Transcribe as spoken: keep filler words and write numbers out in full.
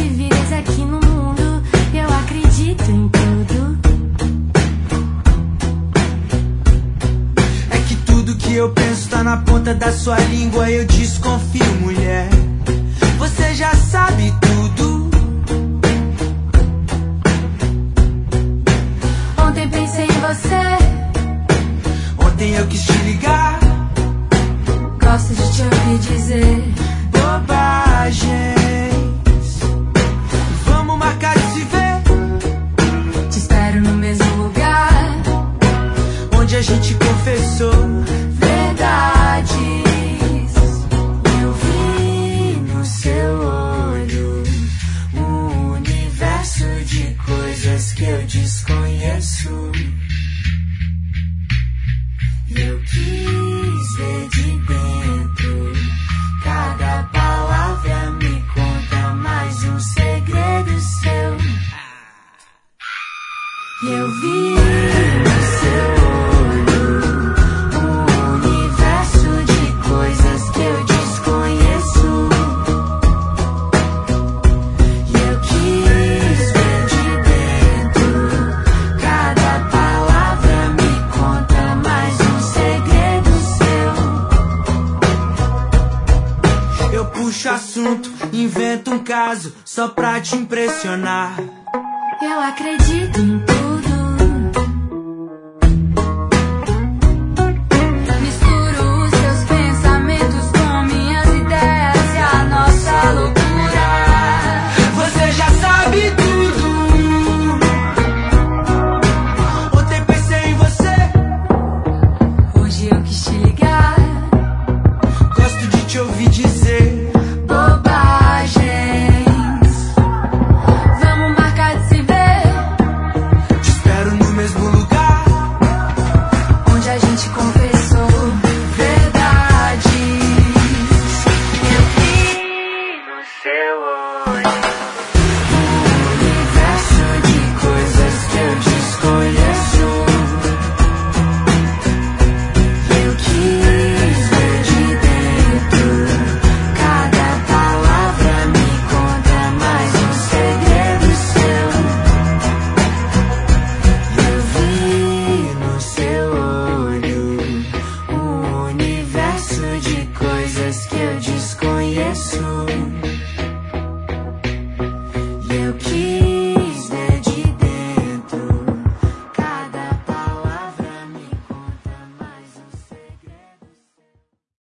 vidas aqui no mundo. Eu acredito em tudo. É que tudo que eu penso tá na ponta da sua língua. Eu desconfio, mulher. Você já sabe tudo. Ontem pensei em você. Ontem eu quis te ligar. Gosto de te ouvir dizer bobagens. Vamos marcar de se ver. Te espero no mesmo lugar onde a gente confessou verdades. Eu vi no seu olho um universo de coisas que eu desconheço. Eu quis ver de dentro. Cada palavra me conta mais um segredo seu. Eu vi no seu olho um universo de coisas que eu desconheço. E eu quis ver de dentro. Cada palavra me conta mais um segredo seu. Eu puxo assunto, invento um caso só pra te impressionar. Eu acredito em